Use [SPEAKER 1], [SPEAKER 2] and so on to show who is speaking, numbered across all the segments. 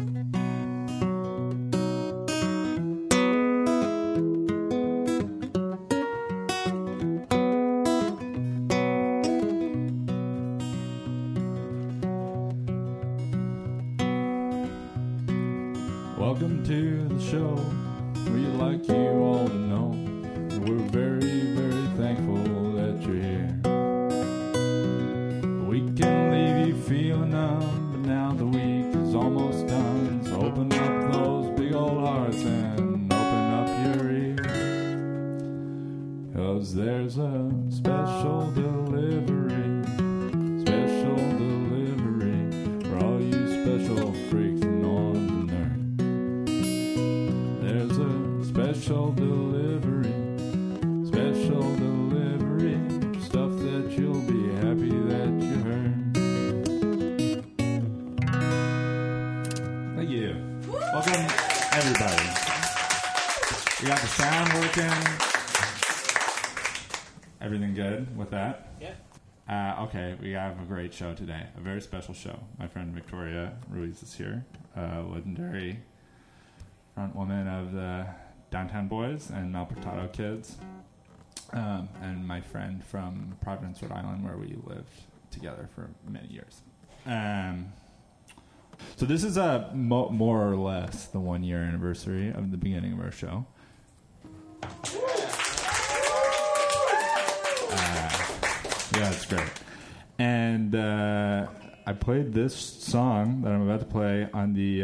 [SPEAKER 1] Welcome to the show. We'd like you all to know we're very, very thankful that you're here. We can leave you feeling numb, but now the week is almost done. So open up those big old hearts and open up your ears. 'Cause there's a special delivery for all you special freaks and norms and nerds. There's a special delivery, stuff that you'll be happy that you heard. Thank you. Welcome, everybody. We got the sound working. Everything good with that?
[SPEAKER 2] Yeah.
[SPEAKER 1] Okay, we have a great show today. A very special show. My friend Victoria Ruiz is here, legendary front woman of the Downtown Boys and Malportado Kids, and my friend from Providence, Rhode Island, where we lived together for many years. So this is more or less the 1-year anniversary of the beginning of our show. Yeah, it's great. And I played this song that I'm about to play on the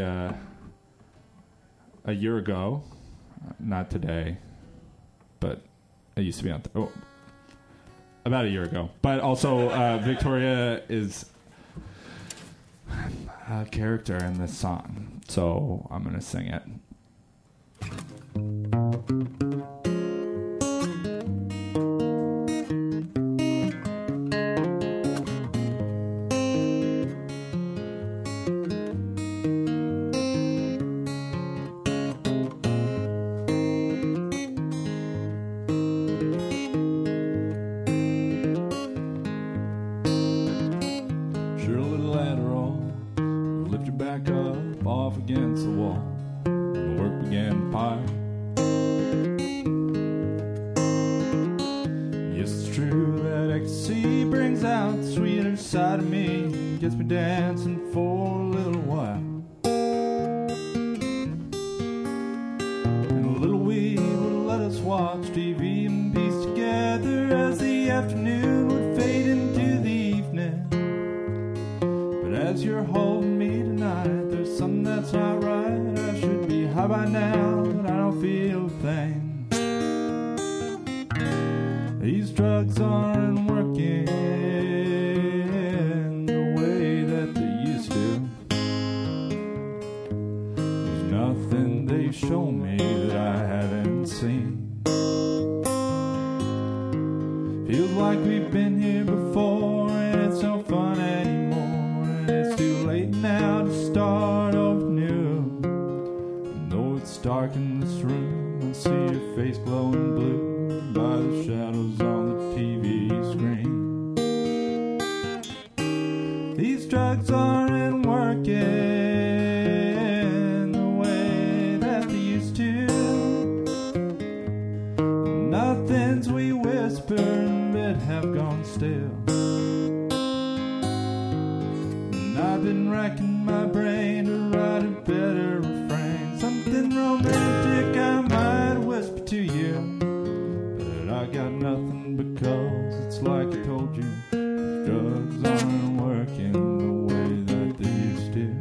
[SPEAKER 1] a year ago, not today, but it used to be on about a year ago. But also Victoria is a character in this song, so I'm going to sing it. Against the wall, and the work began to pile. Yes, it's true that ecstasy brings out the sweeter side of me, gets me dancing for a little while. And a little weed would let us watch TV and piece together as the afternoon would fade into the evening. But as you're holding me tonight, there's something that's not right. I should be high by now, but I don't feel a thing. These drugs aren't working the way that they used to. There's nothing they show me that I haven't seen. Feels like we've been here before, and it's no fun anymore. And it's too late now to start over new. And though it's dark in this room, I see your face glowing blue by the shadows on the TV screen. These drugs aren't working the way that they used to. Nothing's we whisper that have gone still. And I've been racking my brain to write a better refrain, something romantic I might whisper to you. But I got nothing because it's like I told you, these drugs aren't working the way that they used to.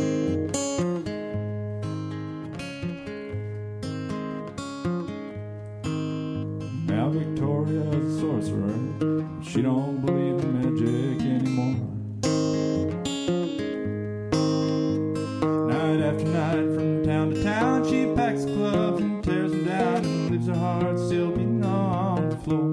[SPEAKER 1] Now Victoria's a sorcerer, she don't believe in magic anymore. Night after night, from town to town, she packs clubs and tears them down and leaves her heart still beating on the floor.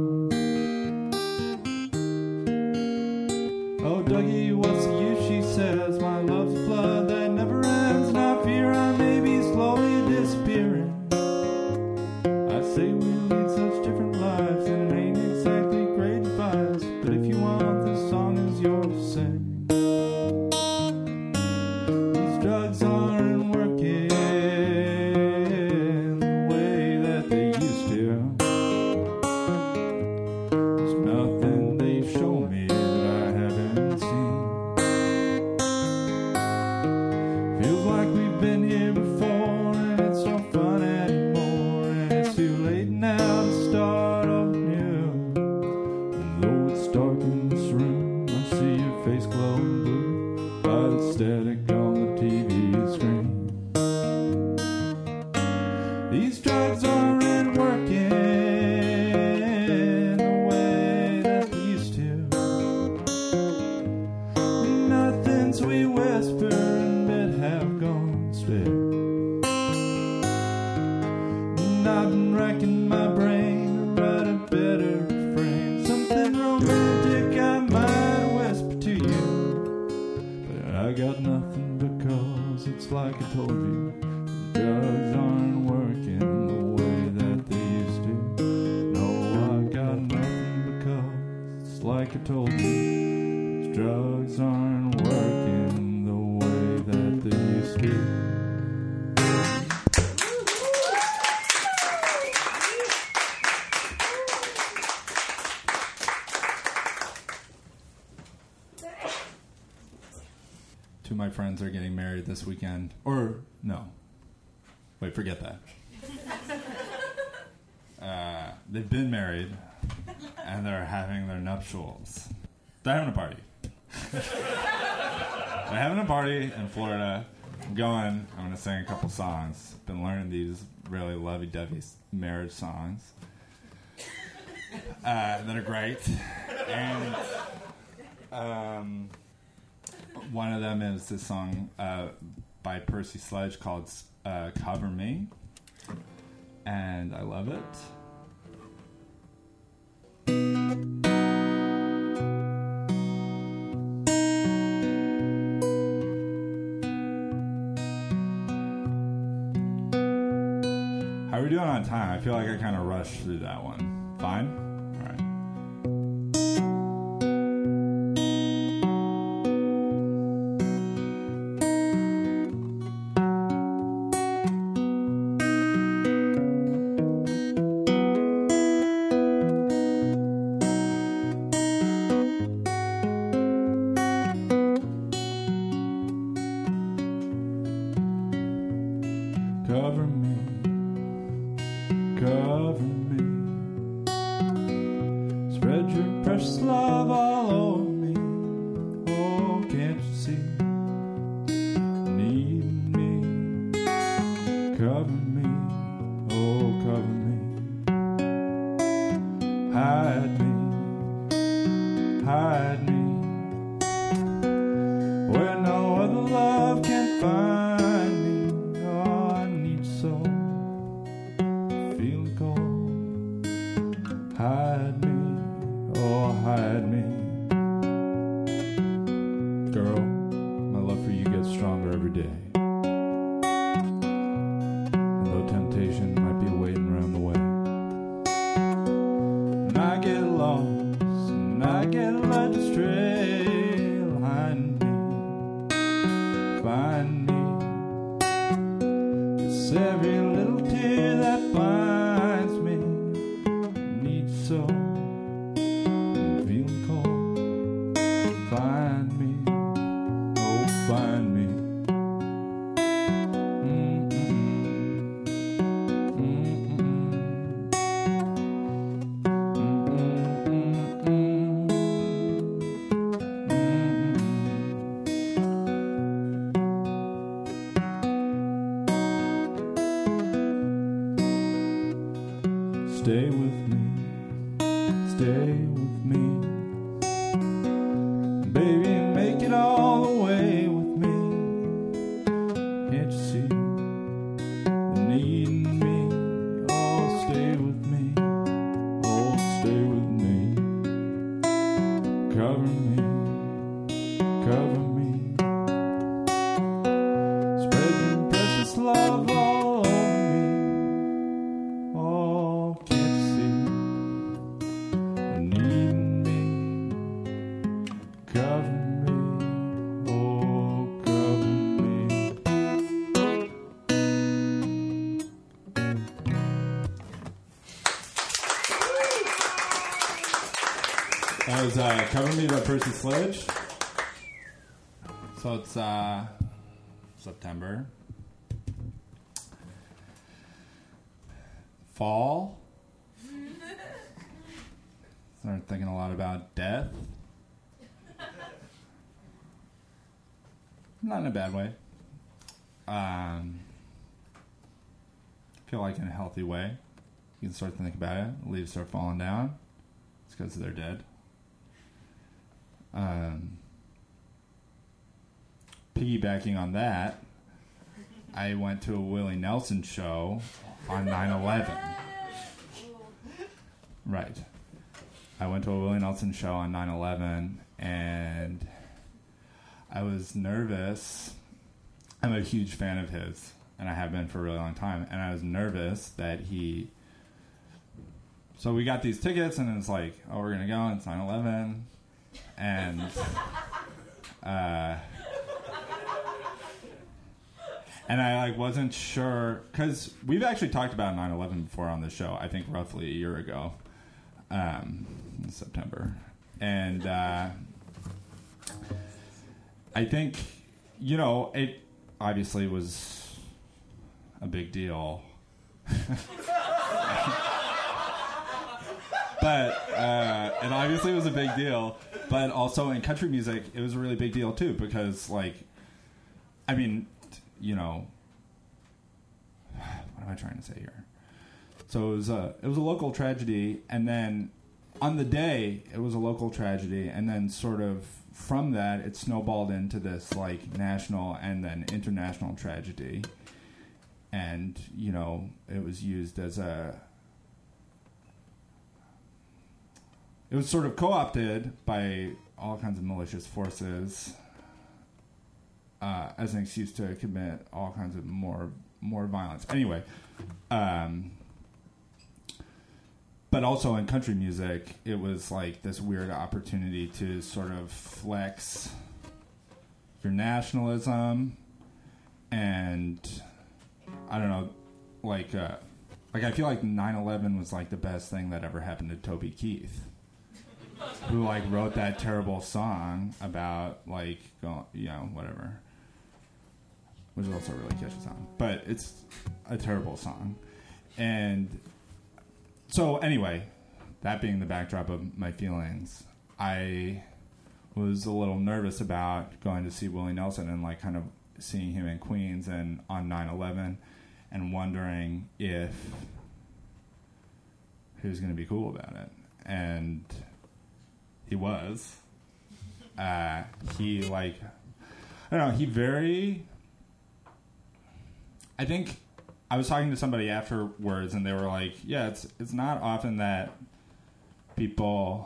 [SPEAKER 1] Oh, Dougie, what's the use, she says, my love's a flood that never ends, and I fear I may be slowly disappearing. I say we lead such different lives, and it ain't exactly great advice, but if you want, this song is yours to sing. These drugs aren't Feels like we've been here before, and it's no fun anymore, and it's too late now to start off new. And though it's dark in this room, I see your face glowing blue by the static on the TV screen. These drugs aren't working the way that they used to. Nothing sweet whisper and bed have gone stale. And I've been racking my brain to write a better refrain, something romantic I might whisper to you. But I got nothing because it's like I told you, the drugs aren't working the way that they used to. No, I got nothing because it's like I told you, these drugs aren't working the way that they used to. Two of my friends are getting married this weekend. Or, no. Wait, forget that. They've been married, and they're having their nuptials. They're having a party. They're having a party in Florida. I'm going to sing a couple songs. Been learning these really lovey-dovey marriage songs that are great. And one of them is this song by Percy Sledge called Cover Me, and I love it. How are we doing on time? I feel like I kind of rushed through that one. Fine? All right. Cover me, cover me. Spread your precious love all over me. Oh, can't you see? Need me. Cover me, oh, cover me. Hide me, hide me. Where no other love can find. Hide me, oh hide me. Girl, my love for you gets stronger every day. And though temptation might be waiting around the way, and I get lost, and I get led astray, find me, find me. It's every little tear that finds me. So I'm feeling cold. Find me, oh find me. Stay with me. Stay with me, baby, make it all the way with me. Can't you see the need in me? Oh, stay with me, oh, stay with me. Cover me, cover me. Spread your precious love all over me. Oh, can't you see? Need me, cover me, oh, cover me. That was Cover Me by Percy Sledge. So it's September. Fall. Started thinking a lot about death. Not in a bad way. Feel like in a healthy way. You can start to think about it. Leaves start falling down. It's because they're dead. Piggybacking on that, I went to a Willie Nelson show on 9/11. Right. I went to a Willie Nelson show on 9/11, and I was nervous. I'm a huge fan of his, and I have been for a really long time, and I was nervous that he... So we got these tickets, and it's like, oh, we're going to go, and it's 9/11, and... and I wasn't sure, because we've actually talked about 9/11 before on the show, I think roughly a year ago, in September. And I think, it obviously was a big deal. But it obviously was a big deal. But also in country music, it was a really big deal too, because what am I trying to say here? So it was a local tragedy, and then on the day it was a local tragedy, and then sort of from that it snowballed into this national and then international tragedy, and it was used as it was sort of co-opted by all kinds of malicious forces as an excuse to commit all kinds of more violence. Anyway, but also in country music, it was this weird opportunity to sort of flex your nationalism, and I don't know, I feel like 9/11 was the best thing that ever happened to Toby Keith, who wrote that terrible song about whatever, which is also a really catchy song, but it's a terrible song. And so anyway, that being the backdrop of my feelings, I was a little nervous about going to see Willie Nelson and kind of seeing him in Queens and on 9/11, and wondering if he was going to be cool about it. And he was. I think I was talking to somebody afterwards, and they were like, yeah, it's not often that people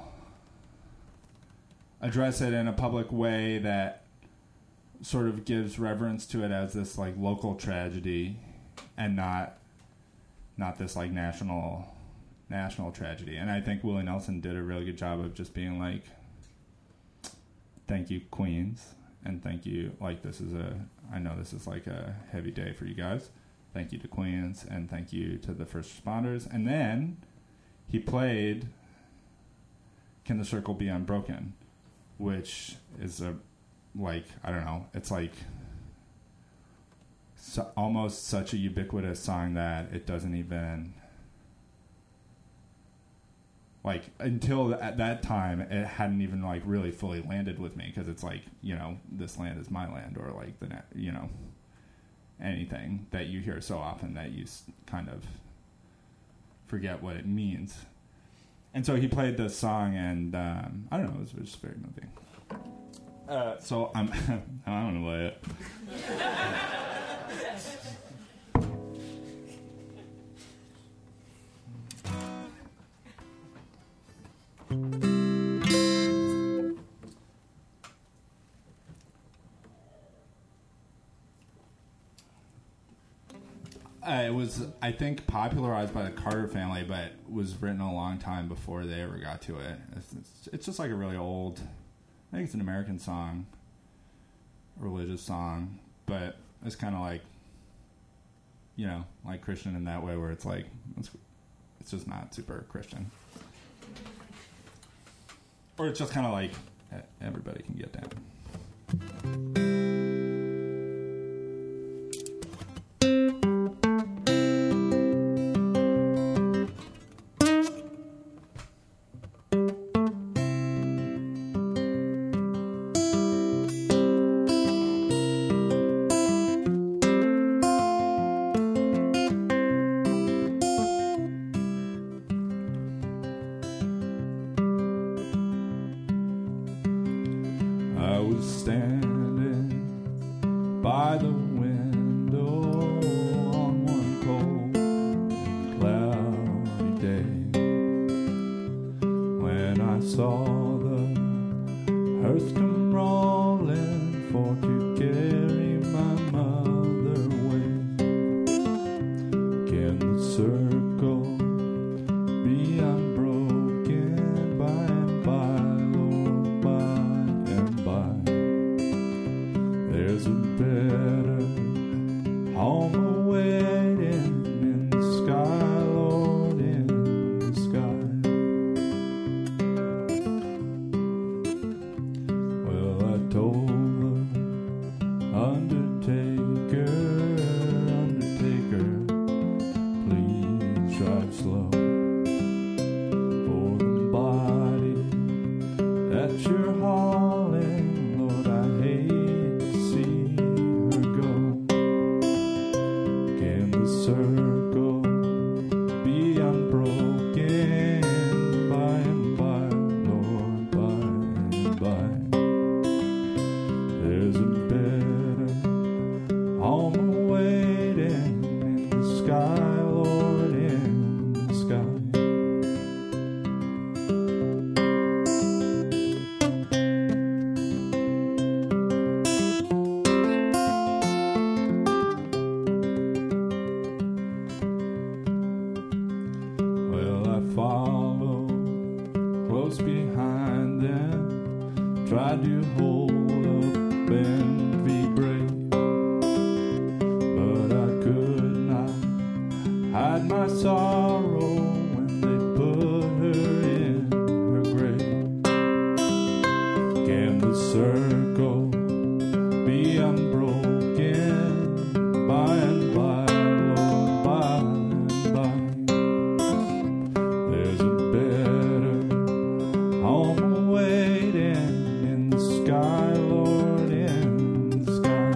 [SPEAKER 1] address it in a public way that sort of gives reverence to it as this local tragedy, and not this national tragedy. And I think Willie Nelson did a really good job of just being thank you, Queens, and thank you, I know this is a heavy day for you guys. Thank you to Queens, and thank you to the first responders. And then he played Can the Circle Be Unbroken, which is I don't know, it's almost such a ubiquitous song that it doesn't even... until at that time, it hadn't even really fully landed with me, because it's this land is my land, or anything that you hear so often that you kind of forget what it means. And so he played this song, and I don't know, it was just very moving. So I'm going to play it. It was, I think, popularized by the Carter family, but was written a long time before they ever got to it. It's just a really old, I think it's an American song, a religious song, but it's kind of Christian in that way, where it's it's just not super Christian. Or it's just kind of everybody can get down. All my waiting in the sky, Lord, in the sky. Well, I told the undertaker, please drive slow. For the body that you're hauling, Lord, I hate to see her go. Can the circle be unbroken by and by, Lord, by and by? There's a better home waiting in the sky, Lord, in the sky. Well, I follow close behind them, tried to hold up and be brave, but I could not hide my sorrow when they put her in her grave. Can the circle be unbroken by and by, Lord, by and by? There's a better home waiting in the sky, Lord, in the sky.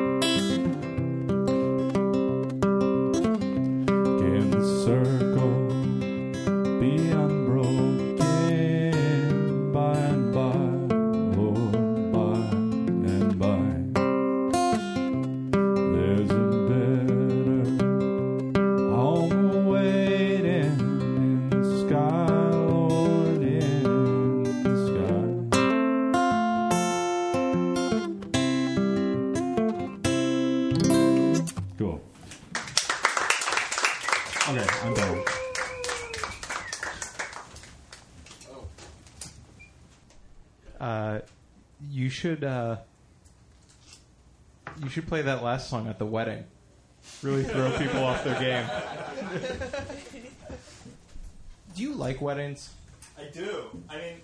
[SPEAKER 1] Can the circle be unbroken by and by, Lord, by and by? There's a better home waiting in the sky, Lord, in the sky. Cool. Okay, I'm done.
[SPEAKER 2] You should play that last song at the wedding. Really throw people off their game. Do you like weddings?
[SPEAKER 1] I do. I mean,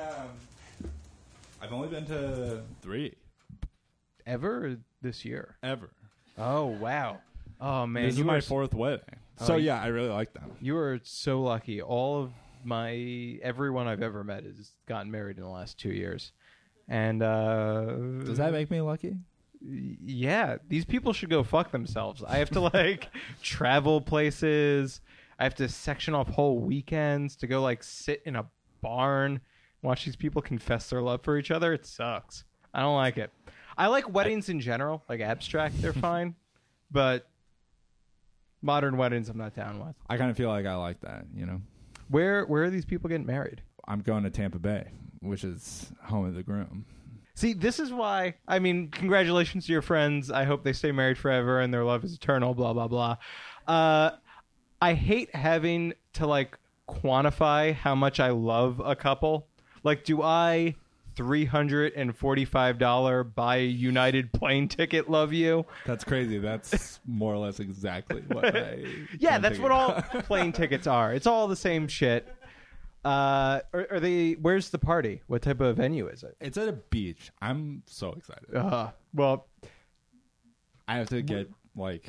[SPEAKER 1] I've only been to 3
[SPEAKER 2] Ever or this year?
[SPEAKER 1] ever.
[SPEAKER 2] Oh, wow. Oh, man.
[SPEAKER 1] This is my 4th wedding. So yeah, I really like them.
[SPEAKER 2] You are so lucky. All of everyone I've ever met has gotten married in the last 2 years. And,
[SPEAKER 1] Does that make me lucky?
[SPEAKER 2] yeah, these people should go fuck themselves. I have to, like, travel places. I have to section off whole weekends to go, like, sit in a barn, watch these people confess their love for each other. It sucks. I don't like it. I like weddings in general, like abstract, they're fine. But modern weddings I'm not down with.
[SPEAKER 1] I kind of feel like I like that, you know?
[SPEAKER 2] Where are these people getting married?
[SPEAKER 1] I'm going to Tampa Bay, which is home of the groom.
[SPEAKER 2] See, this is why, I mean, congratulations to your friends. I hope they stay married forever and their love is eternal, blah, blah, blah. I hate having to, like, quantify how much I love a couple. Like, do I $345 buy a United plane ticket love you?
[SPEAKER 1] That's crazy. That's more or less exactly what I...
[SPEAKER 2] Yeah, that's what all plane tickets are. It's all the same shit. Are they? Where's the party? What type of venue is it?
[SPEAKER 1] It's at a beach. I'm so excited.
[SPEAKER 2] Well,
[SPEAKER 1] I have to get, like,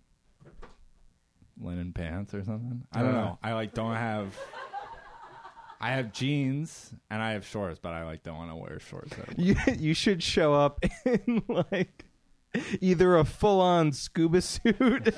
[SPEAKER 1] linen pants or something. I don't know. I, like, don't have... I have jeans and I have shorts, but I, like, don't want to wear shorts anymore.
[SPEAKER 2] You should show up in, like, either a full-on scuba suit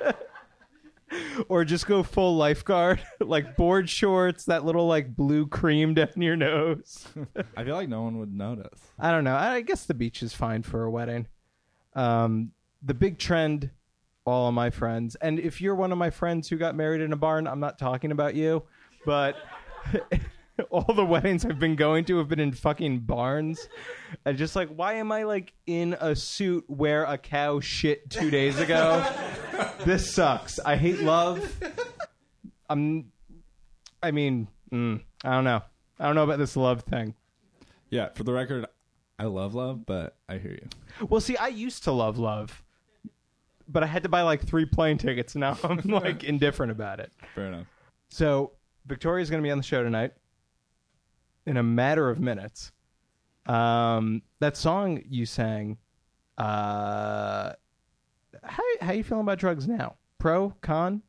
[SPEAKER 2] or just go full lifeguard, like board shorts, that little, like, blue cream down your nose.
[SPEAKER 1] I feel like no one would notice.
[SPEAKER 2] I don't know. I guess the beach is fine for a wedding. The big trend, all of my friends, and if you're one of my friends who got married in a barn, I'm not talking about you, but... all the weddings I've been going to have been in fucking barns. I just like, why am I like in a suit where a cow shit 2 days ago? This sucks. I hate love. I don't know. I don't know about this love thing.
[SPEAKER 1] Yeah, for the record, I love love, but I hear you.
[SPEAKER 2] Well, see, I used to love love. but I had to buy like 3 plane tickets. Now I'm like indifferent about it.
[SPEAKER 1] Fair enough.
[SPEAKER 2] So Victoria's going to be on the show tonight in a matter of minutes. That song you sang, how you feeling about drugs now? Pro, con?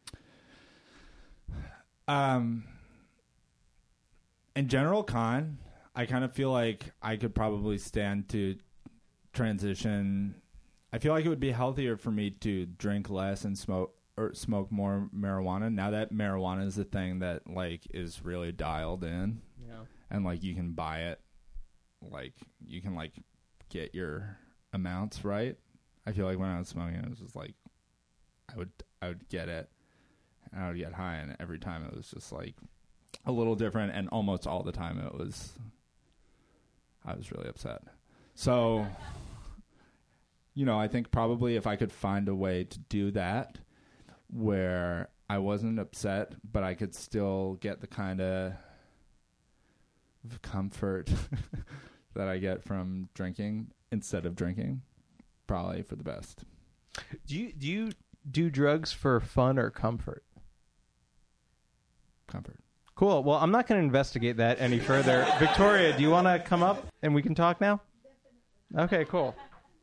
[SPEAKER 1] In general, con. I kind of feel like I could probably stand to transition. I feel like it would be healthier for me to drink less and smoke more marijuana. Now that marijuana is a thing that like is really dialed in, and like you can buy it, like you can like get your amounts right. I feel like when I was smoking, it was just like I would get it, and I would get high, and every time it was just like a little different, and almost all the time I was really upset. So, I think probably if I could find a way to do that where I wasn't upset, but I could still get the kind of comfort that I get from drinking instead of drinking, probably for the best.
[SPEAKER 2] Do you do drugs for fun or comfort?
[SPEAKER 1] Comfort.
[SPEAKER 2] Cool. Well, I'm not going to investigate that any further. Victoria, do you want to come up and we can talk now? Okay, cool.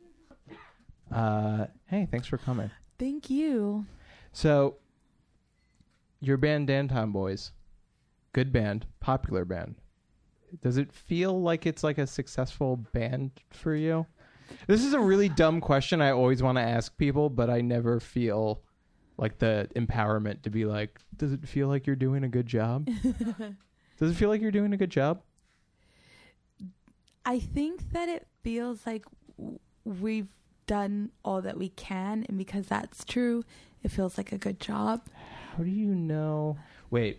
[SPEAKER 2] Hey, thanks for coming.
[SPEAKER 3] Thank you.
[SPEAKER 2] So, your band, Danton Boys, good band, popular band. Does it feel like it's like a successful band for you? This is a really dumb question I always want to ask people, but I never feel like the empowerment to be like, does it feel like you're doing a good job? Does it feel like you're doing a good job?
[SPEAKER 3] I think that it feels like we've done all that we can, and because that's true, it feels like a good job.
[SPEAKER 2] How do you know? Wait.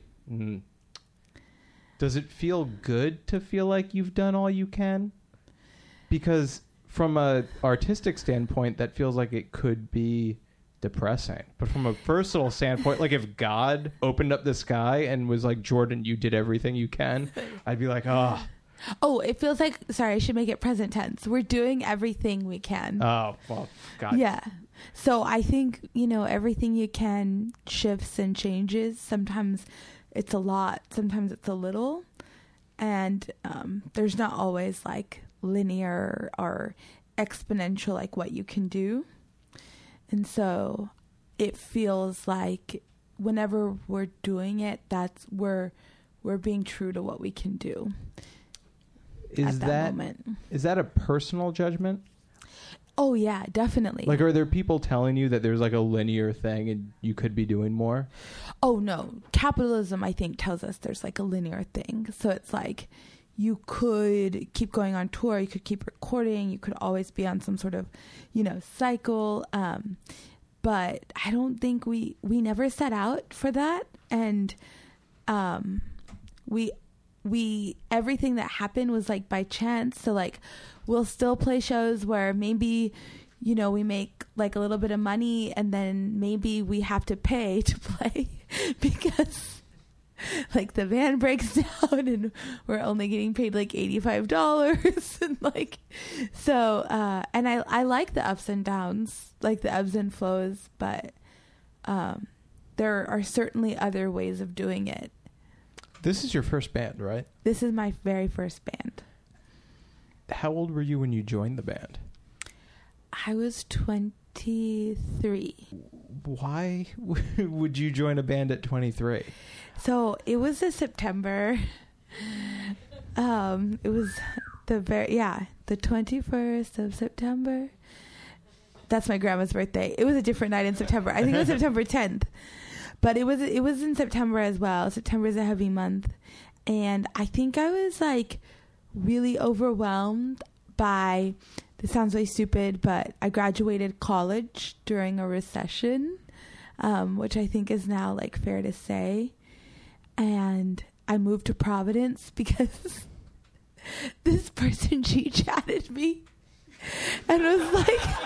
[SPEAKER 2] Does it feel good to feel like you've done all you can? Because from a artistic standpoint, that feels like it could be depressing. But from a personal standpoint, like if God opened up the sky and was like, Jordan, you did everything you can, I'd be like,
[SPEAKER 3] Oh, it feels like, sorry, I should make it present tense. We're doing everything we can.
[SPEAKER 2] Oh, well, God.
[SPEAKER 3] Yeah. So I think, everything you can shifts and changes. Sometimes it's a lot. Sometimes it's a little. And there's not always like linear or exponential like what you can do. And so it feels like whenever we're doing it, that's we're being true to what we can do. At that moment.
[SPEAKER 2] Is that a personal judgment?
[SPEAKER 3] Oh, yeah, definitely.
[SPEAKER 2] Like, are there people telling you that there's like a linear thing and you could be doing more?
[SPEAKER 3] Oh, no. Capitalism, I think, tells us there's like a linear thing. So it's like you could keep going on tour. You could keep recording. You could always be on some sort of, cycle. But I don't think we never set out for that. And we everything that happened was like by chance. So like we'll still play shows where maybe we make like a little bit of money and then maybe we have to pay to play because like the van breaks down and we're only getting paid like $85 and like so and I like the ups and downs, like the ebbs and flows, but there are certainly other ways of doing it.
[SPEAKER 2] This is your first band, right?
[SPEAKER 3] This is my very first band.
[SPEAKER 2] How old were you when you joined the band?
[SPEAKER 3] I was 23.
[SPEAKER 2] Why would you join a band at 23?
[SPEAKER 3] So it was September. It was the 21st of September. That's my grandma's birthday. It was a different night in September. I think it was September 10th. But it was in September as well. September is a heavy month. And I think I was like really overwhelmed by, this sounds really stupid, but I graduated college during a recession, which I think is now like fair to say. And I moved to Providence because this person G-chatted me and was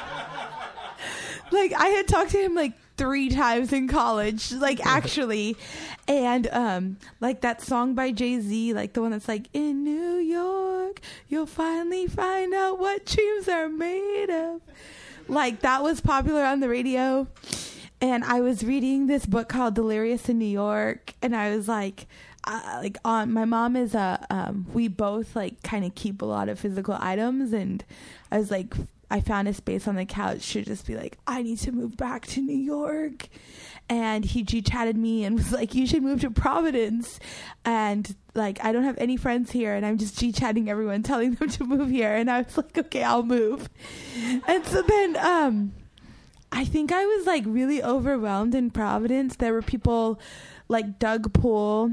[SPEAKER 3] like I had talked to him like 3 times in college, like actually. And like that song by Jay-Z, like the one that's like, in New York, you'll finally find out what dreams are made of. like that was popular on the radio. And I was reading this book called Delirious in New York, and I was like my mom is we both like kind of keep a lot of physical items, and I was like, I found a space on the couch to just be like, I need to move back to New York. And he G-chatted me and was like, you should move to Providence. And like, I don't have any friends here, and I'm just G-chatting everyone, telling them to move here. And I was like, okay, I'll move. And so then I think I was like really overwhelmed in Providence. There were people like Doug Poole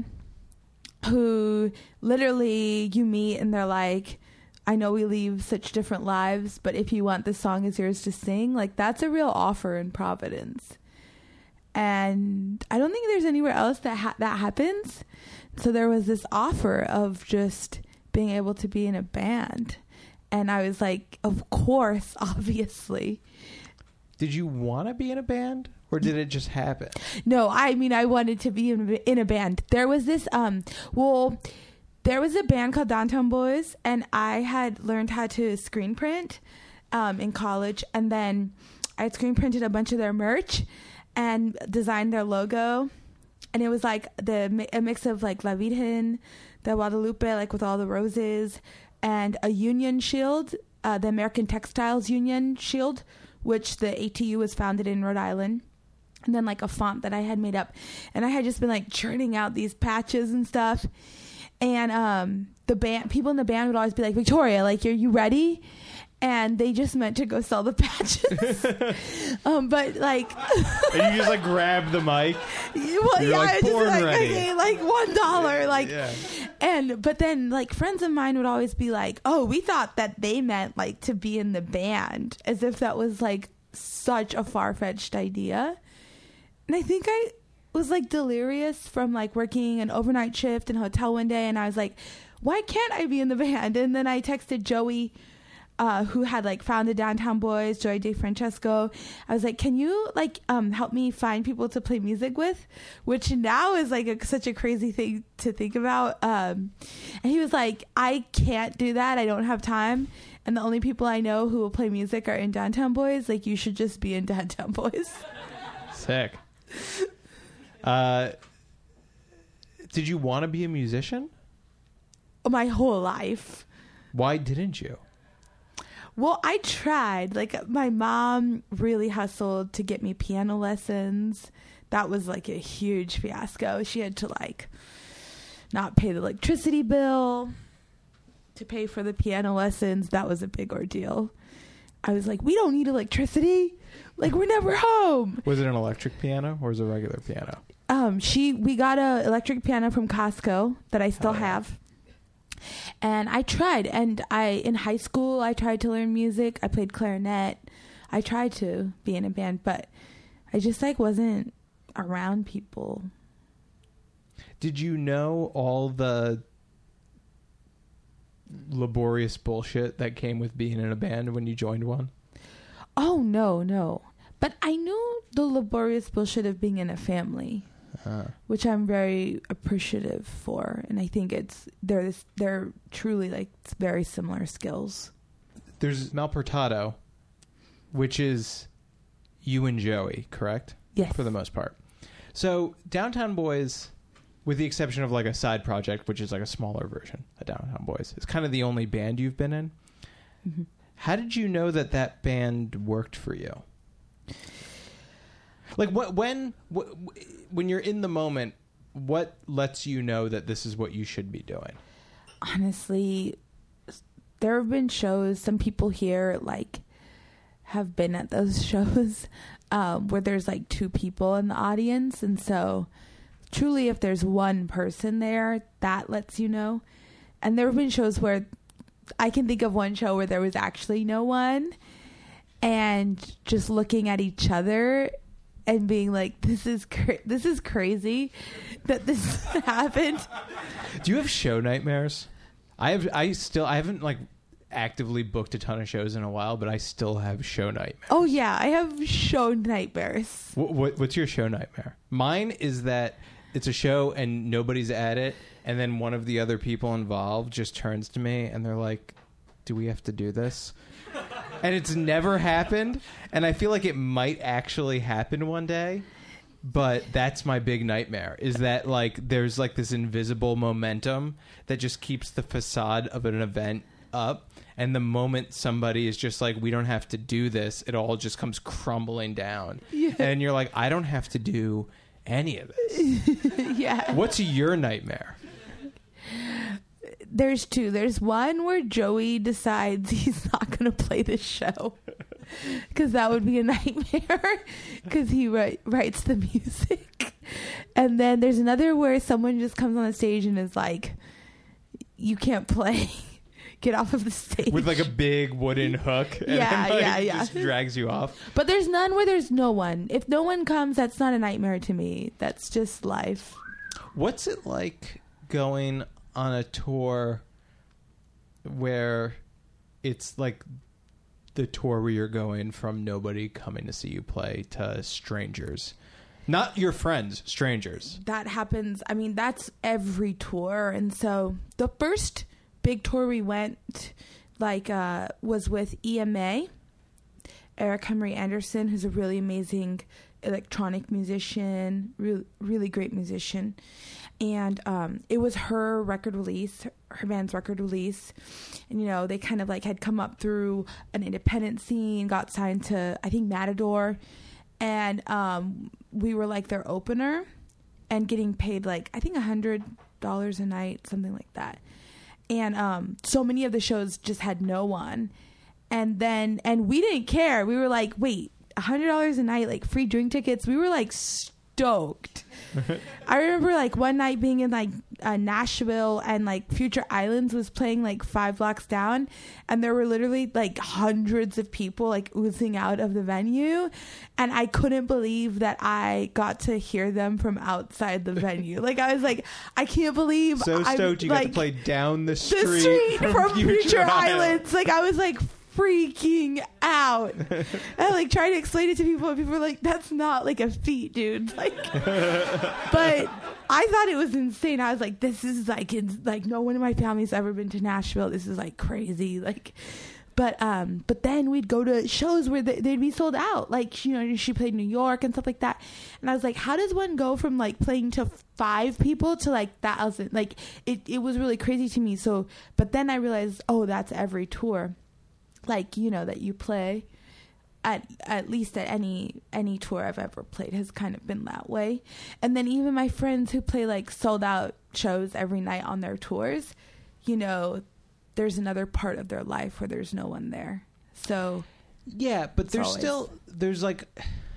[SPEAKER 3] who literally you meet and they're like, I know we lead such different lives, but if you want, this song is yours to sing. Like, that's a real offer in Providence. And I don't think there's anywhere else that that happens. So there was this offer of just being able to be in a band. And I was like, of course, obviously.
[SPEAKER 2] Did you want to be in a band, or did it just happen?
[SPEAKER 3] No, I mean, I wanted to be in a band. There was this, there was a band called Downtown Boys, and I had learned how to screen print in college. And then I had screen printed a bunch of their merch and designed their logo. And it was like a mix of like La Virgen, the Guadalupe, like with all the roses, and a union shield, the American Textiles Union shield, which the ATU was founded in Rhode Island. And then like a font that I had made up. And I had just been like churning out these patches and stuff. And the band, people in the band would always be like, Victoria, like, are you ready? And they just meant to go sell the patches. But like,
[SPEAKER 2] and you just like grab the mic.
[SPEAKER 3] Well,
[SPEAKER 2] You're
[SPEAKER 3] yeah,
[SPEAKER 2] like,
[SPEAKER 3] I just
[SPEAKER 2] born
[SPEAKER 3] like,
[SPEAKER 2] ready.
[SPEAKER 3] okay, like $1, like,
[SPEAKER 2] yeah.
[SPEAKER 3] But then like friends of mine would always be like, oh, we thought that they meant like to be in the band, as if that was like such a far-fetched idea. And I think I was like delirious from like working an overnight shift in a hotel one day, and I was like, why can't I be in the band? And then I texted Joey, who had like founded Downtown Boys, Joey DeFrancesco. I was like, can you like help me find people to play music with? Which now is like such a crazy thing to think about. And he was like, I can't do that. I don't have time. And the only people I know who will play music are in Downtown Boys. Like, you should just be in Downtown Boys.
[SPEAKER 2] Sick. Did you want to be a musician?
[SPEAKER 3] My whole life.
[SPEAKER 2] Why didn't you?
[SPEAKER 3] Well, I tried. Like, my mom really hustled to get me piano lessons. That was like a huge fiasco. She had to like not pay the electricity bill to pay for the piano lessons. That was a big ordeal. I was like, we don't need electricity. Like, we're never home.
[SPEAKER 2] Was it an electric piano or was it a regular piano?
[SPEAKER 3] We got a electric piano from Costco that I still have. And I tried, and in high school, I tried to learn music. I played clarinet. I tried to be in a band, but I just like wasn't around people.
[SPEAKER 2] Did you know all the laborious bullshit that came with being in a band when you joined one?
[SPEAKER 3] Oh, no. But I knew the laborious bullshit of being in a family. Which I'm very appreciative for, and I think they're truly like very similar skills.
[SPEAKER 2] There's Malportato, which is you and Joey, correct?
[SPEAKER 3] Yes,
[SPEAKER 2] for the most part. So Downtown Boys, with the exception of like a side project, which is like a smaller version of Downtown Boys, is kind of the only band you've been in. Mm-hmm. How did you know that band worked for you? Like, when you're in the moment, what lets you know that this is what you should be doing?
[SPEAKER 3] Honestly, there have been shows, some people here, like, have been at those shows where there's, like, 2 people in the audience. And so, truly, if there's one person there, that lets you know. And there have been shows where I can think of one show where there was actually no one. And just looking at each other and being like, this is crazy that this happened.
[SPEAKER 2] Do you have show nightmares? I haven't like actively booked a ton of shows in a while, but I still have show nightmares.
[SPEAKER 3] Oh yeah, I have show nightmares.
[SPEAKER 2] What's your show nightmare? Mine is that it's a show and nobody's at it, and then one of the other people involved just turns to me and they're like, "Do we have to do this?" And it's never happened. And I feel like it might actually happen one day. But that's my big nightmare, is that like there's like this invisible momentum that just keeps the facade of an event up. And the moment somebody is just like, we don't have to do this, it all just comes crumbling down. Yeah. And you're like, I don't have to do any of this.
[SPEAKER 3] Yeah.
[SPEAKER 2] What's your nightmare?
[SPEAKER 3] There's two. There's one where Joey decides he's not going to play this show. Because that would be a nightmare. Because he writes the music. And then there's another where someone just comes on the stage and is like, you can't play. Get off of the stage. With like
[SPEAKER 2] a big wooden hook. And
[SPEAKER 3] yeah.
[SPEAKER 2] Just drags you off.
[SPEAKER 3] But there's none where there's no one. If no one comes, that's not a nightmare to me. That's just life.
[SPEAKER 2] What's it like going on a tour where it's like the tour where you're going from nobody coming to see you play to strangers? Not your friends, strangers.
[SPEAKER 3] That happens. I mean, that's every tour. And so the first big tour we went was with EMA, Eric Henry Anderson, who's a really amazing electronic musician, really great musician. And it was her record release, her band's record release. And, you know, they kind of like had come up through an independent scene, got signed to, I think, Matador. And we were like their opener and getting paid like, I think $100 a night, something like that. And so many of the shows just had no one. And we didn't care. We were like, wait, $100 a night, like free drink tickets. We were like stoked. I remember like one night being in like Nashville, and like Future Islands was playing like 5 blocks down, and there were literally like hundreds of people like oozing out of the venue, and I couldn't believe that I got to hear them from outside the venue. Like I was like, I can't believe
[SPEAKER 2] so stoked you got to play down the street
[SPEAKER 3] from Future Islands. Like I was like freaking out. I like trying to explain it to people, and people were like, that's not like a feat, dude. Like, but I thought it was insane. I was like, this is like, it's like no one in my family's ever been to Nashville. This is like crazy. Like, but then we'd go to shows where they'd be sold out. Like, you know, she played New York and stuff like that. And I was like, how does one go from like playing to 5 people to like 1,000? Like it was really crazy to me. So, but then I realized, oh, that's every tour. Like, you know, that you play at least at any tour I've ever played has kind of been that way. And then even my friends who play like sold out shows every night on their tours, you know, there's another part of their life where there's no one there. So
[SPEAKER 2] yeah, but there's like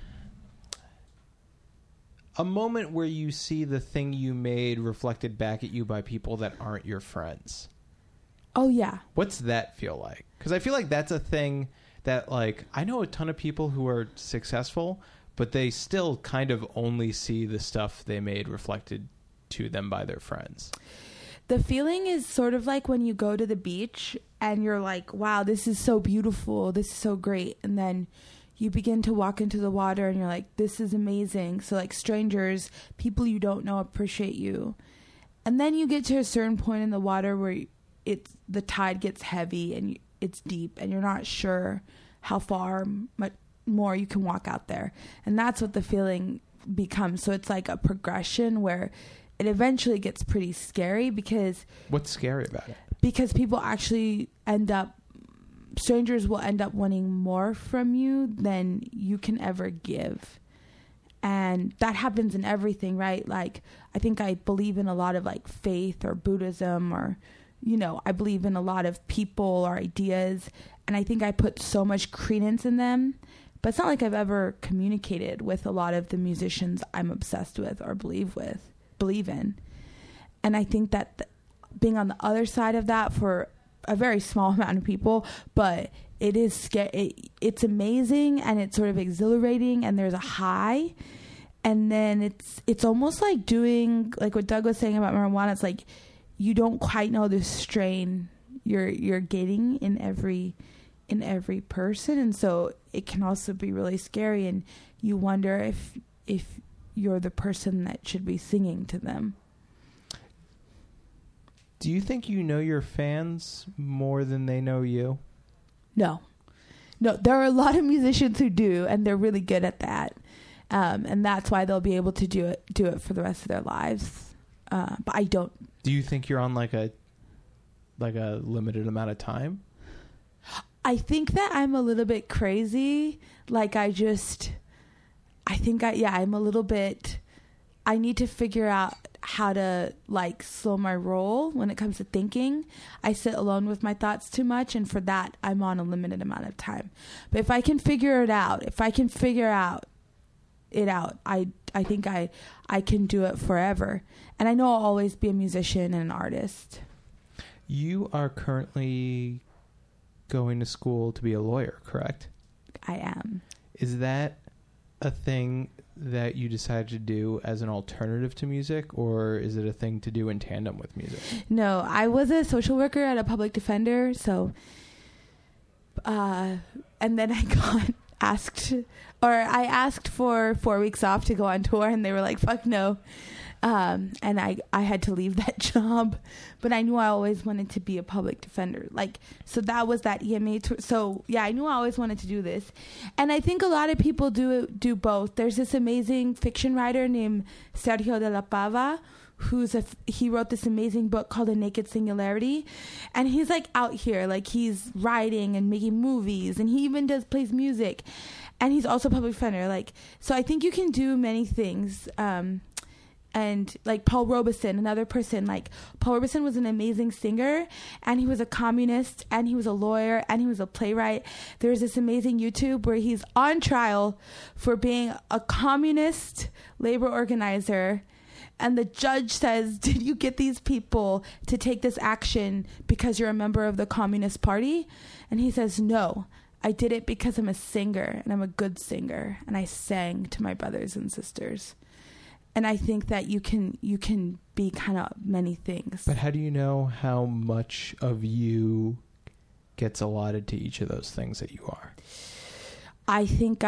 [SPEAKER 2] a moment where you see the thing you made reflected back at you by people that aren't your friends.
[SPEAKER 3] Oh yeah.
[SPEAKER 2] What's that feel like? Because I feel like that's a thing that, like, I know a ton of people who are successful, but they still kind of only see the stuff they made reflected to them by their friends.
[SPEAKER 3] The feeling is sort of like when you go to the beach and you're like, wow, this is so beautiful. This is so great. And then you begin to walk into the water and you're like, this is amazing. So like strangers, people you don't know appreciate you. And then you get to a certain point in the water where the tide gets heavy and it's deep and you're not sure how far much more you can walk out there. And that's what the feeling becomes. So it's like a progression where it eventually gets pretty scary because...
[SPEAKER 2] What's scary about it?
[SPEAKER 3] Because people actually strangers will end up wanting more from you than you can ever give. And that happens in everything, right? Like, I think I believe in a lot of like faith or Buddhism, or, you know, I believe in a lot of people or ideas. And I think I put so much credence in them. But it's not like I've ever communicated with a lot of the musicians I'm obsessed with or believe in. And I think that being on the other side of that for a very small amount of people, but it is scary. It's amazing and it's sort of exhilarating and there's a high. And then it's almost like doing, like what Doug was saying about marijuana. It's like you don't quite know the strain you're getting in every person. And so it can also be really scary, and you wonder if you're the person that should be singing to them.
[SPEAKER 2] Do you think you know your fans more than they know you?
[SPEAKER 3] No. No, there are a lot of musicians who do, and they're really good at that. And that's why they'll be able to do it for the rest of their lives. But I don't.
[SPEAKER 2] Do you think you're on like a limited amount of time?
[SPEAKER 3] I think that I'm a little bit crazy. Like I'm a little bit, I need to figure out how to like slow my roll when it comes to thinking. I sit alone with my thoughts too much, and for that I'm on a limited amount of time. But if I can figure it out, I think I can do it forever. And I know I'll always be a musician and an artist.
[SPEAKER 2] You are currently going to school to be a lawyer, correct?
[SPEAKER 3] I am.
[SPEAKER 2] Is that a thing that you decided to do as an alternative to music, or is it a thing to do in tandem with music?
[SPEAKER 3] No, I was a social worker at a public defender, so and then I asked for 4 weeks off to go on tour, and they were like, fuck no. And I had to leave that job, but I knew I always wanted to be a public defender. Like, so that was that EMA tour. So yeah, I knew I always wanted to do this. And I think a lot of people do both. There's this amazing fiction writer named Sergio de la Pava, he wrote this amazing book called A Naked Singularity. And he's like out here, like he's writing and making movies, and he even plays music. And he's also a public defender. Like, so I think you can do many things. And like Paul Robeson, another person, like Paul Robeson was an amazing singer, and he was a communist, and he was a lawyer, and he was a playwright. There's this amazing YouTube where he's on trial for being a communist labor organizer. And the judge says, did you get these people to take this action because you're a member of the Communist Party? And he says, no, I did it because I'm a singer, and I'm a good singer, and I sang to my brothers and sisters. And I think that you can be kind of many things.
[SPEAKER 2] But how do you know how much of you gets allotted to each of those things that you are?
[SPEAKER 3] I think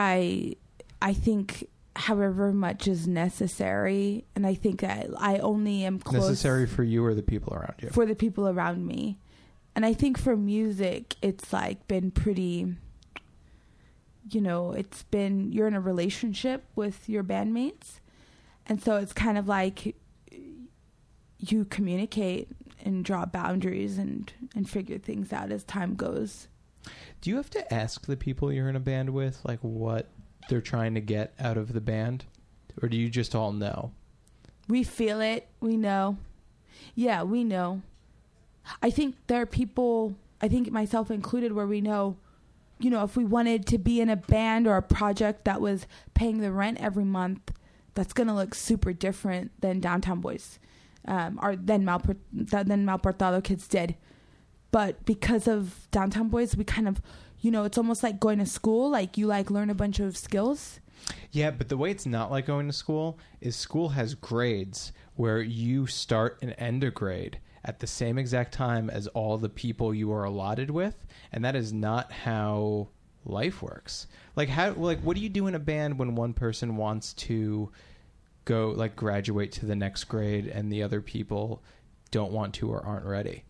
[SPEAKER 3] however much is necessary, and I think that I only am close.
[SPEAKER 2] Necessary for you or the people around you?
[SPEAKER 3] For the people around me. And I think for music, it's like been pretty, you're in a relationship with your bandmates. And so it's kind of like you communicate and draw boundaries and figure things out as time goes.
[SPEAKER 2] Do you have to ask the people you're in a band with, like, what they're trying to get out of the band? Or do you just all know?
[SPEAKER 3] We feel it. We know. Yeah, we know. I think there are people, I think myself included, where we know, if we wanted to be in a band or a project that was paying the rent every month, that's going to look super different than Downtown Boys, or than Malportado Kids did. But because of Downtown Boys, we kind of, it's almost like going to school. Like you learn a bunch of skills.
[SPEAKER 2] Yeah, but the way it's not like going to school is school has grades where you start and end a grade at the same exact time as all the people you are allotted with. And that is not how life works. What do you do in a band when one person wants to go graduate to the next grade and the other people don't want to or aren't ready?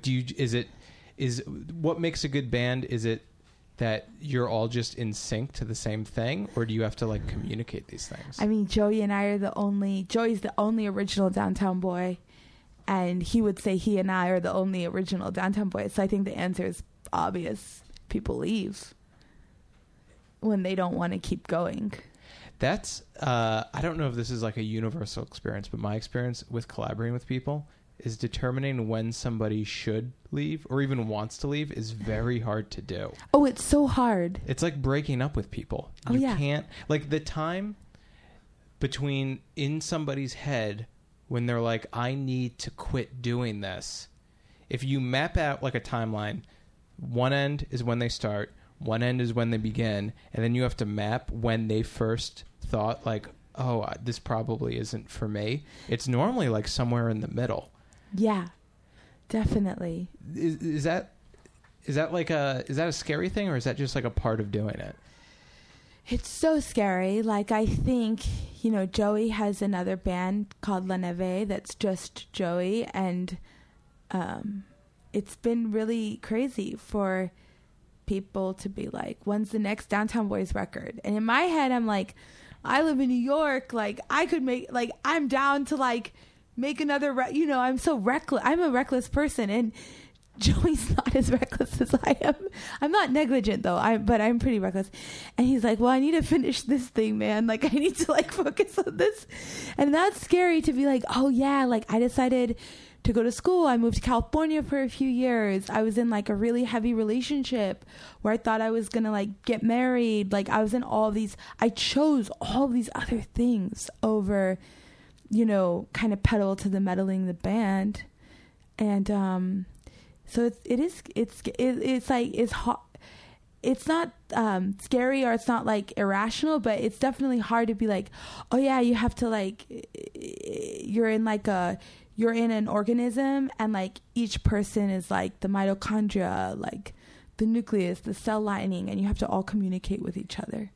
[SPEAKER 2] What makes a good band? Is it that you're all just in sync to the same thing, or do you have to communicate these things? I mean,
[SPEAKER 3] Joey and I are Joey's the only original Downtown Boy, and he would say he and I are the only original Downtown Boys. So I think the answer is obvious. People leave when they don't want to keep going.
[SPEAKER 2] That's I don't know if this is a universal experience, but my experience with collaborating with people is determining when somebody should leave or even wants to leave is very hard to do.
[SPEAKER 3] Oh, it's so hard.
[SPEAKER 2] It's like breaking up with people. You can't, the time between in somebody's head when they're like, I need to quit doing this. If you map out a timeline, one end is when they start, one end is when they begin, and then you have to map when they first thought this probably isn't for me. It's normally somewhere in the middle.
[SPEAKER 3] Yeah, definitely.
[SPEAKER 2] Is that a scary thing, or is that just a part of doing it?
[SPEAKER 3] It's so scary. I think, Joey has another band called La Neve that's just Joey, and it's been really crazy for people to be like, when's the next Downtown Boys record? And in my head, I'm like, I live in New York. Like, I could make, like, I'm down to, like, make another, I'm so reckless. I'm a reckless person. And Joey's not as reckless as I am. I'm not negligent, though, but I'm pretty reckless. And he's like, well, I need to finish this thing, man. Like, I need to, like, focus on this. And that's scary to be like, oh, yeah, like, I decided to go to school. I moved to California for a few years. I was in like a really heavy relationship where I thought I was going to like get married. Like I was in I chose all these other things over, kind of pedal to the meddling the band. And, so it's hard. It's not scary or it's not like irrational, but it's definitely hard to be like, oh yeah, you have to like, you're in an organism and like each person is like the mitochondria, like the nucleus, the cell lining, and you have to all communicate with each other.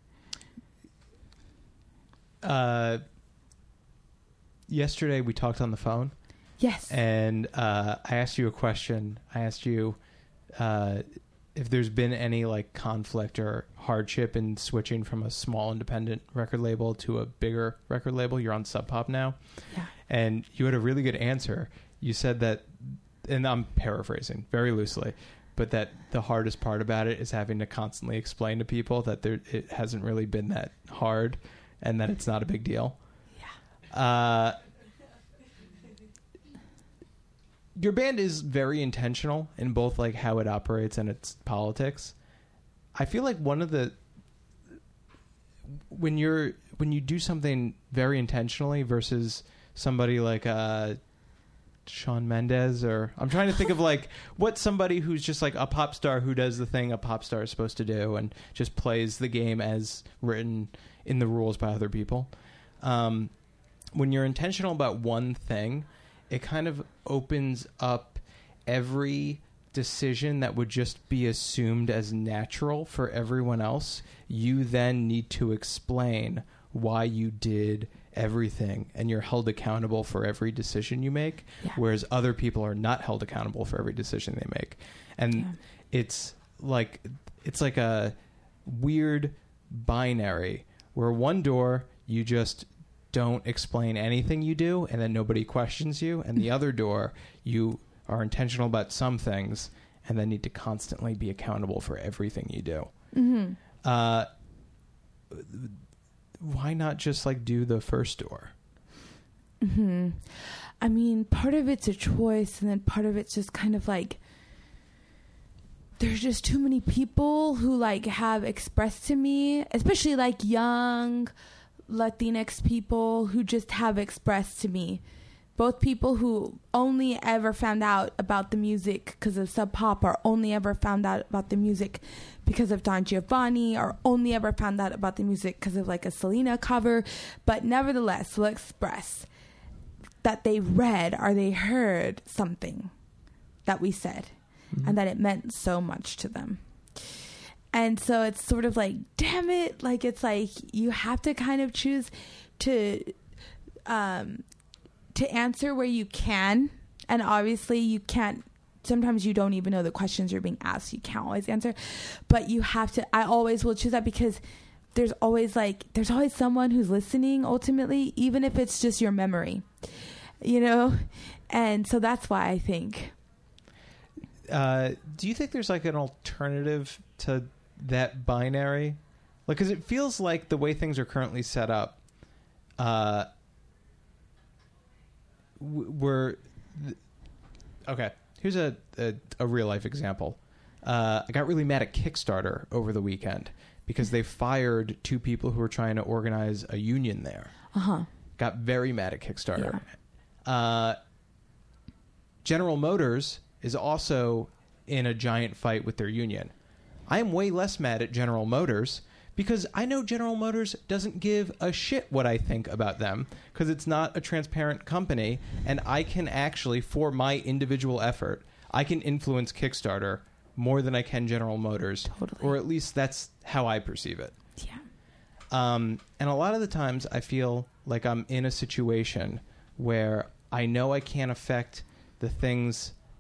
[SPEAKER 2] Yesterday we talked on the phone.
[SPEAKER 3] Yes.
[SPEAKER 2] And I asked you a question. I asked you if there's been any like conflict or hardship in switching from a small independent record label to a bigger record label. You're on Sub Pop now.
[SPEAKER 3] Yeah. And
[SPEAKER 2] you had a really good answer. You said that, and I'm paraphrasing very loosely, but that the hardest part about it is having to constantly explain to people that it hasn't really been that hard and that it's not a big deal.
[SPEAKER 3] Yeah.
[SPEAKER 2] Your band is very intentional in both like how it operates and its politics. I feel like one of the when you do something very intentionally versus somebody like Shawn Mendes, or I'm trying to think of like what somebody who's just like a pop star who does the thing a pop star is supposed to do and just plays the game as written in the rules by other people. When you're intentional about one thing, it kind of opens up every decision that would just be assumed as natural for everyone else. You then need to explain why you did everything, and you're held accountable for every decision you make, whereas other people are not held accountable for every decision they make. And it's like a weird binary where one door you just don't explain anything you do and then nobody questions you, and the other door you are intentional about some things and then need to constantly be accountable for everything you do. Mm-hmm. Why not just like do the first door?
[SPEAKER 3] Mm-hmm. I mean, part of it's a choice, and then part of it's just kind of like there's just too many people who like have expressed to me, especially like young Latinx people who just have expressed to me, both people who only ever found out about the music because of Sub Pop, or only ever found out about the music because of Don Giovanni, or only ever found out about the music because of like a Selena cover, but nevertheless will express that they read or they heard something that we said, and that it meant so much to them. And so it's sort of like, damn it, like it's like you have to kind of choose to answer where you can, and obviously you can't. Sometimes you don't even know the questions you're being asked. You can't always answer, but you have to. I always will choose that because there's always someone who's listening ultimately, even if it's just your memory, and so that's why I think.
[SPEAKER 2] Do you think there's like an alternative to that binary? Like, because it feels like the way things are currently set up, okay. Here's a real life example. I got really mad at Kickstarter over the weekend because they fired 2 people who were trying to organize a union there. Got very mad at Kickstarter. Yeah. General Motors is also in a giant fight with their union. I am way less mad at General Motors because I know General Motors doesn't give a shit what I think about them because it's not a transparent company, and I can actually, for my individual effort, I can influence Kickstarter more than I can General Motors.
[SPEAKER 3] Totally.
[SPEAKER 2] Or at least that's how I perceive it.
[SPEAKER 3] Yeah.
[SPEAKER 2] And a lot of the times I feel like I'm in a situation where I know I can't affect the things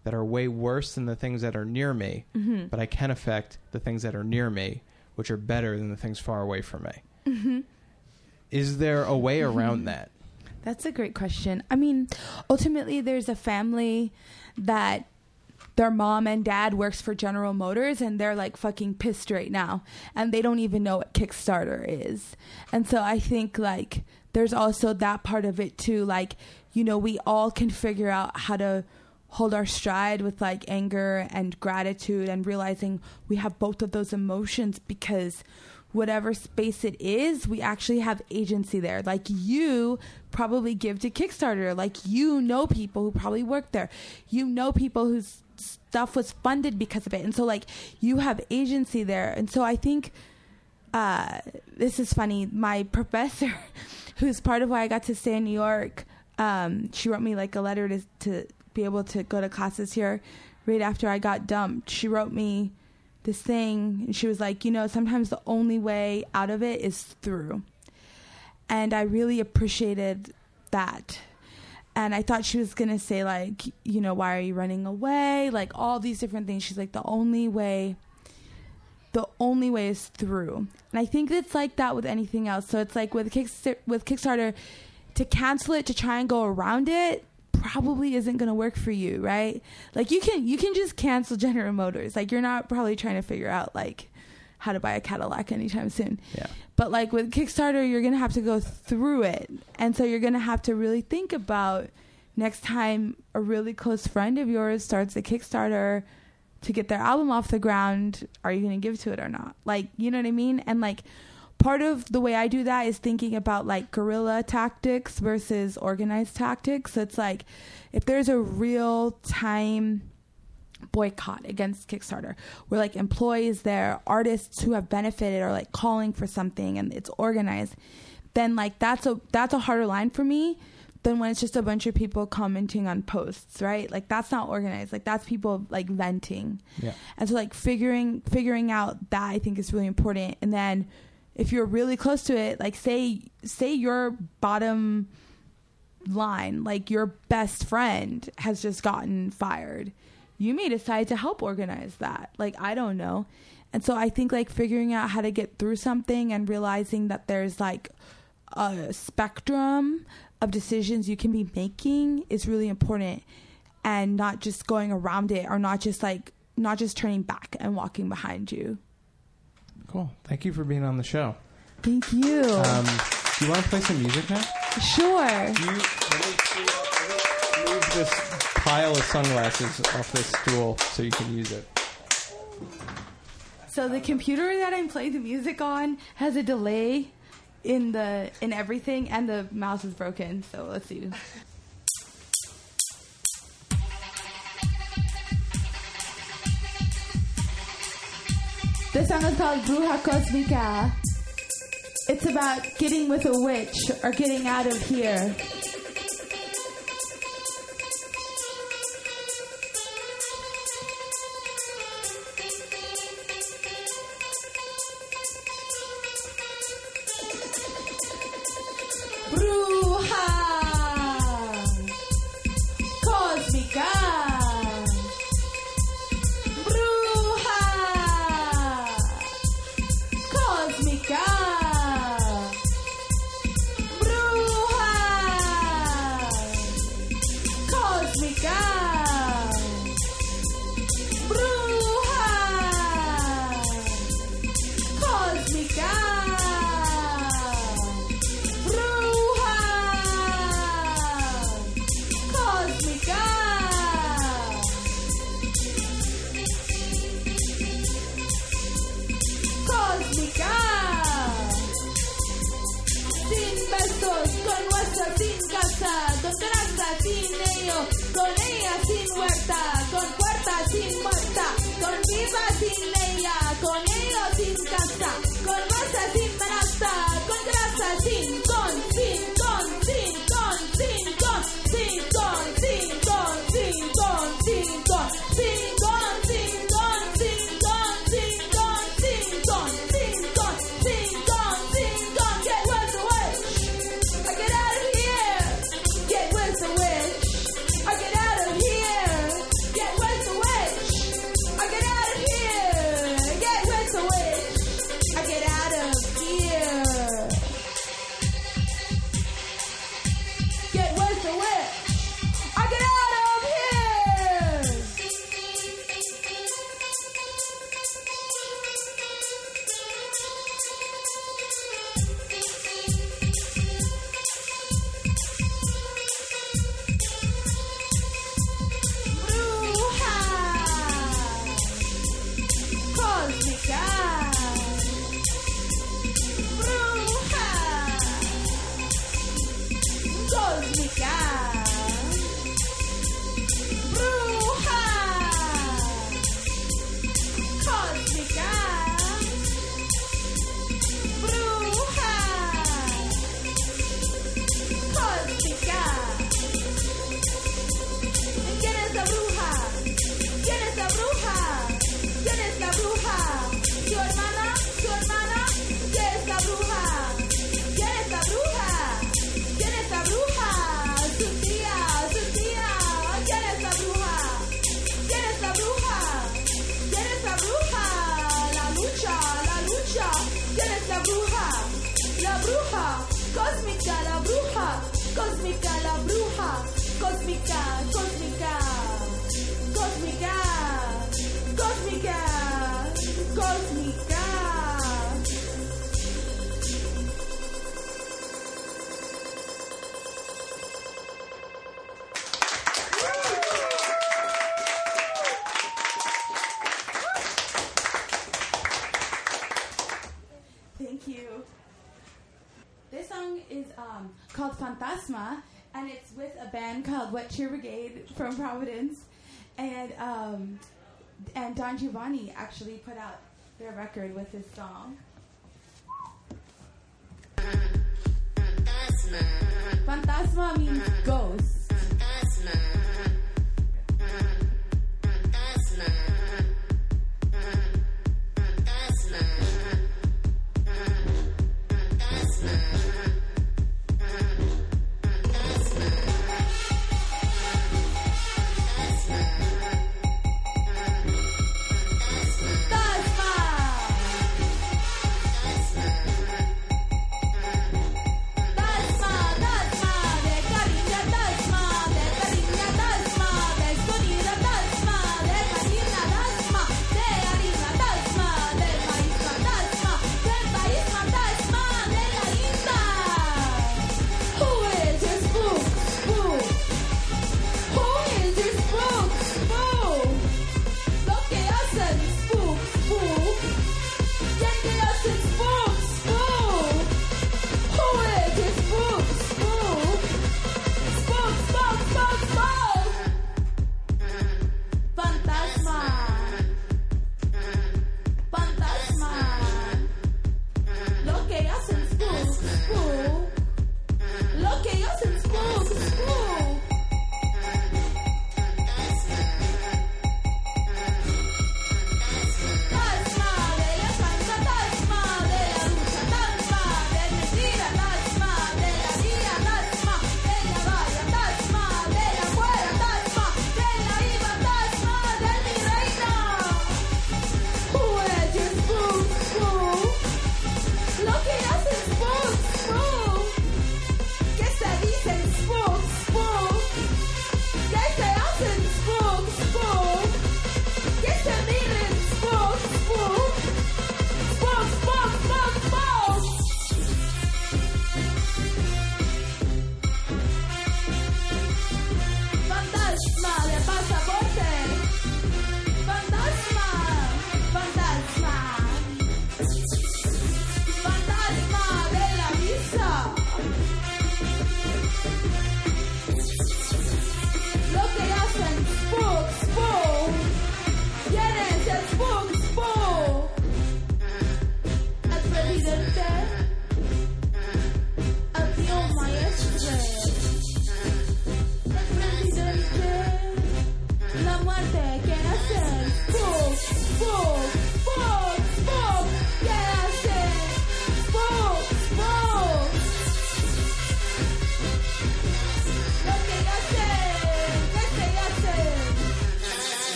[SPEAKER 2] that are way worse than the things that are near me, but I can affect the things that are near me, which are better than the things far away from me. Is there a way around that?
[SPEAKER 3] That's a great question. I mean, ultimately, there's a family that their mom and dad works for General Motors, and they're like fucking pissed right now, and they don't even know what Kickstarter is. And so I think like there's also that part of it too. Like, you know, we all can figure out how to hold our stride with like anger and gratitude and realizing we have both of those emotions, because whatever space it is, we actually have agency there. Like, you probably give to Kickstarter. Like, you know people who probably work there. You know people whose stuff was funded because of it. And so, like, you have agency there. And so I think this is funny. My professor, who's part of why I got to stay in New York, she wrote me, like, a letter to be able to go to classes here right after I got dumped. She wrote me this thing, and she was like, you know, sometimes the only way out of it is through. And I really appreciated that. And I thought she was going to say, like, you know, why are you running away? Like, all these different things. She's like, the only way is through. And I think it's like that with anything else. So it's like with Kickstarter, to cancel it, to try and go around it, probably isn't going to work for you, right? Like, you can just cancel General Motors. Like, you're not probably trying to figure out like how to buy a Cadillac anytime soon. Yeah. But like with Kickstarter, you're going to have to go through it. And so you're going to have to really think about next time a really close friend of yours starts a Kickstarter to get their album off the ground, are you going to give to it or not? Like, you know what I mean? And like, part of the way I do that is thinking about like guerrilla tactics versus organized tactics. So it's like, if there's a real time boycott against Kickstarter where like employees there, artists who have benefited are like calling for something and it's organized, then like that's a harder line for me than when it's just a bunch of people commenting on posts, right? Like, that's not organized. Like, that's people like venting. Yeah. And so like figuring out that, I think, is really important. And then if you're really close to it, like say your bottom line, like your best friend has just gotten fired, you may decide to help organize that. Like, I don't know. And so I think like figuring out how to get through something and realizing that there's like a spectrum of decisions you can be making is really important, and not just going around it, or not just turning back and walking behind you.
[SPEAKER 2] Cool. Thank you for being on the show.
[SPEAKER 3] Thank you.
[SPEAKER 2] Do you want to play some music now?
[SPEAKER 3] Sure.
[SPEAKER 2] Let me move this pile of sunglasses off this stool so you can use it.
[SPEAKER 3] So the computer that I'm playing the music on has a delay in everything, and the mouse is broken. So let's see. This song is called Bruja Cósmica. It's about getting with a witch or getting out of here. Bruja Cósmica. Con ella sin huerta, con puerta sin muerta, con vida sin ella, con ellos sin casa, con masa sin menasta, con grasa sin con, sin con, sin con, sin con, sin con, sin con, sin con, sin con, sin con, sin con, sin con, sin con, sin con, sin con, sin con, sin con. Get with the witch, I get out of here. Get with the witch. I get out of here. Get Thank you. This song is called Fantasma, and it's with a band called Wet Cheer Brigade from Providence, and Don Giovanni actually put out their record with this song. Fantasma means ghost. Tasma, de cariño, tasma.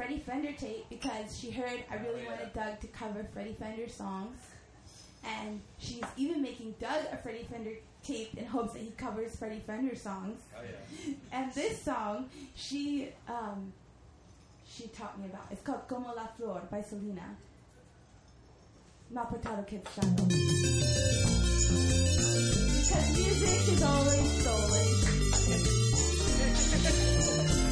[SPEAKER 3] Freddie Fender tape because she heard I really wanted Doug to cover Freddie Fender songs. And she's even making Doug a Freddie Fender tape in hopes that he covers Freddie Fender songs. Oh, yeah. And this song, she taught me about. It's called Como la Flor by Selena. Not Potato Kid style. Because music is always stolen.